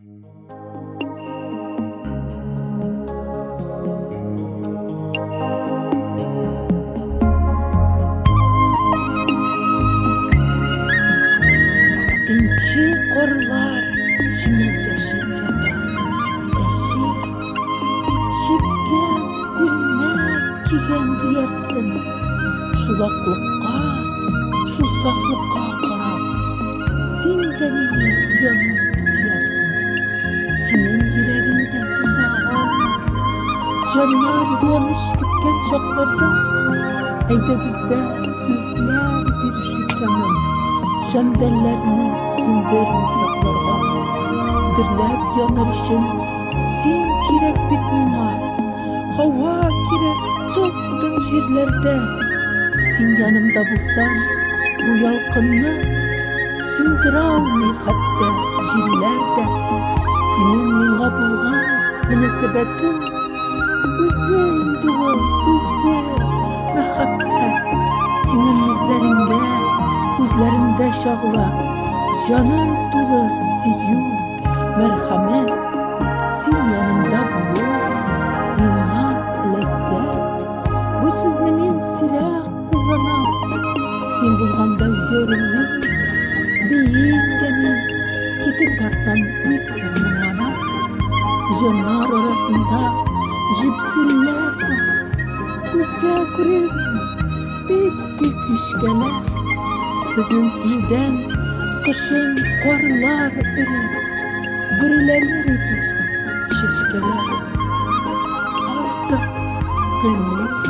Инчи корлар чимилдешип жата. Эшик шипке күлмәк киген диярсең. Шулаклыкка, шул сафлыкка карап, син дә мине янып сөярсең. Синең йөрәгеңдә тузагым, җаннар юаныч көткән чакларда, әйдә бездә сүзләр бирешик җаным. Шәмдәлләрне сүндерми сакларга, дөрләп яныр өчен син кирәк бит миңа. Һава кирәк топтың җирләрдә. Син янымда булсаң, бу ялкынны сүндерә алмый хәтта җилләр дә. Синең миңа булган мөнәсәбәтең үзе инде ул, үзе мәхәббәт. Синең күзләреңдә чагыла, җаным тулы сөю, мәрхәмәт. Син янымда булу миңа ләззәт. Бу сүзне мин сирәк кулланам. Син булганда җырым, биек тә мин, китеп барсам ник моңланам. Җаннар арасында җепселләр бар, күзгә күренми бик нечкәләр. Безнең сөюдән кышын карлар өреп, бөреләнер иде чәчкәләр. Артык көлмәк